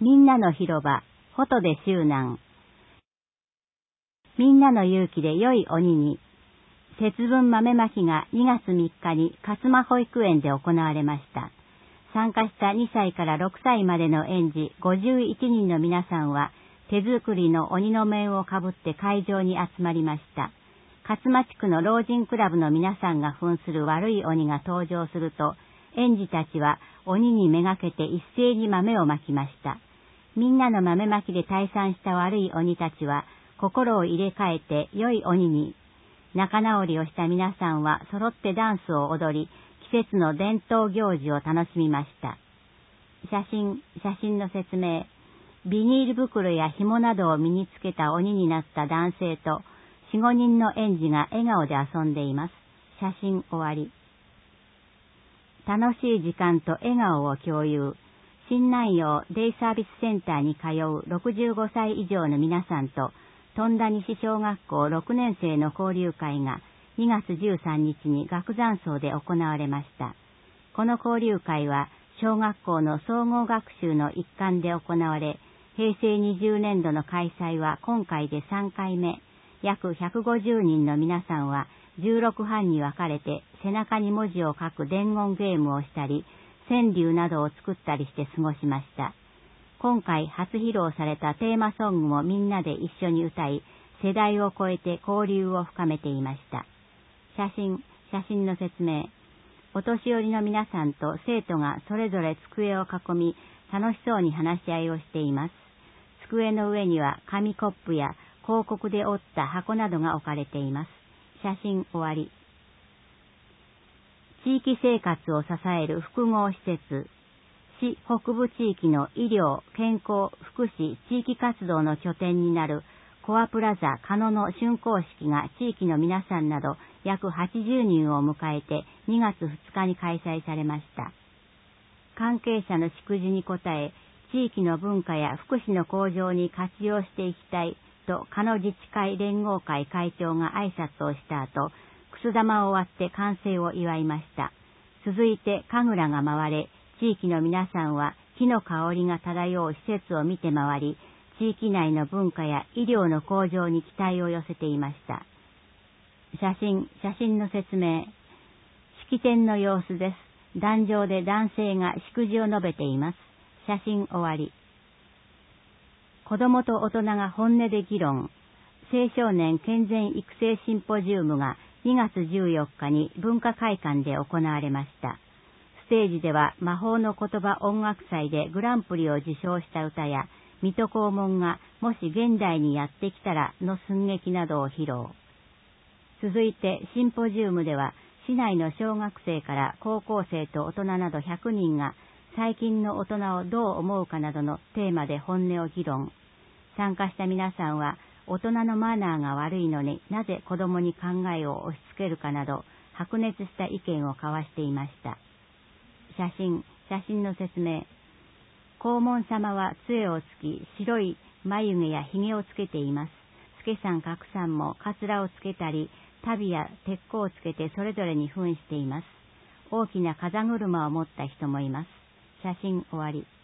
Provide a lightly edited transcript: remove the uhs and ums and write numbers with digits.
みんなの広場、ホトで周南。みんなの勇気で良い鬼に。節分豆まきが2月3日に勝間保育園で行われました。参加した2歳から6歳までの園児51人の皆さんは、手作りの鬼の面をかぶって会場に集まりました。勝間地区の老人クラブの皆さんが扮する悪い鬼が登場すると、園児たちは鬼にめがけて一斉に豆をまきました。みんなの豆まきで退散した悪い鬼たちは、心を入れ替えて良い鬼に。仲直りをした皆さんは揃ってダンスを踊り、季節の伝統行事を楽しみました。写真の説明。ビニール袋や紐などを身につけた鬼になった男性と、4、5人の園児が笑顔で遊んでいます。写真終わり。楽しい時間と笑顔を共有。新南陽デイサービスセンターに通う65歳以上の皆さんと、富田西小学校6年生の交流会が2月13日に学山荘で行われました。この交流会は小学校の総合学習の一環で行われ、平成20年度の開催は今回で3回目、約150人の皆さんは16班に分かれて背中に文字を書く伝言ゲームをしたり、川柳などを作ったりして過ごしました。今回初披露されたテーマソングもみんなで一緒に歌い、世代を超えて交流を深めていました。写真の説明。お年寄りの皆さんと生徒がそれぞれ机を囲み、楽しそうに話し合いをしています。机の上には紙コップや広告で折った箱などが置かれています。写真終わり。地域生活を支える複合施設。市北部地域の医療、健康、福祉、地域活動の拠点になるコアプラザ鹿野の竣工式が地域の皆さんなど約80人を迎えて2月2日に開催されました。関係者の祝辞に応え、地域の文化や福祉の向上に活用していきたいと鹿野自治会連合会会長が挨拶をした後、くす玉を割って完成を祝いました。続いて神楽が回れ、地域の皆さんは木の香りが漂う施設を見て回り、地域内の文化や医療の向上に期待を寄せていました。写真の説明。式典の様子です。壇上で男性が祝辞を述べています。写真終わり。子どもと大人が本音で議論。青少年健全育成シンポジウムが2月14日に文化会館で行われました。ステージでは魔法の言葉音楽祭でグランプリを受賞した歌や、水戸黄門がもし現代にやってきたらの寸劇などを披露。続いてシンポジウムでは、市内の小学生から高校生と大人など100人が最近の大人をどう思うかなどのテーマで本音を議論。参加した皆さんは、大人のマナーが悪いのになぜ子供に考えを押し付けるかなど白熱した意見を交わしていました。写真の説明。黄門様は杖をつき、白い眉毛や髭をつけています。助さん格さんもカツラをつけたり、足袋や鉄甲をつけてそれぞれに扮しています。大きな風車を持った人もいます。写真終わり。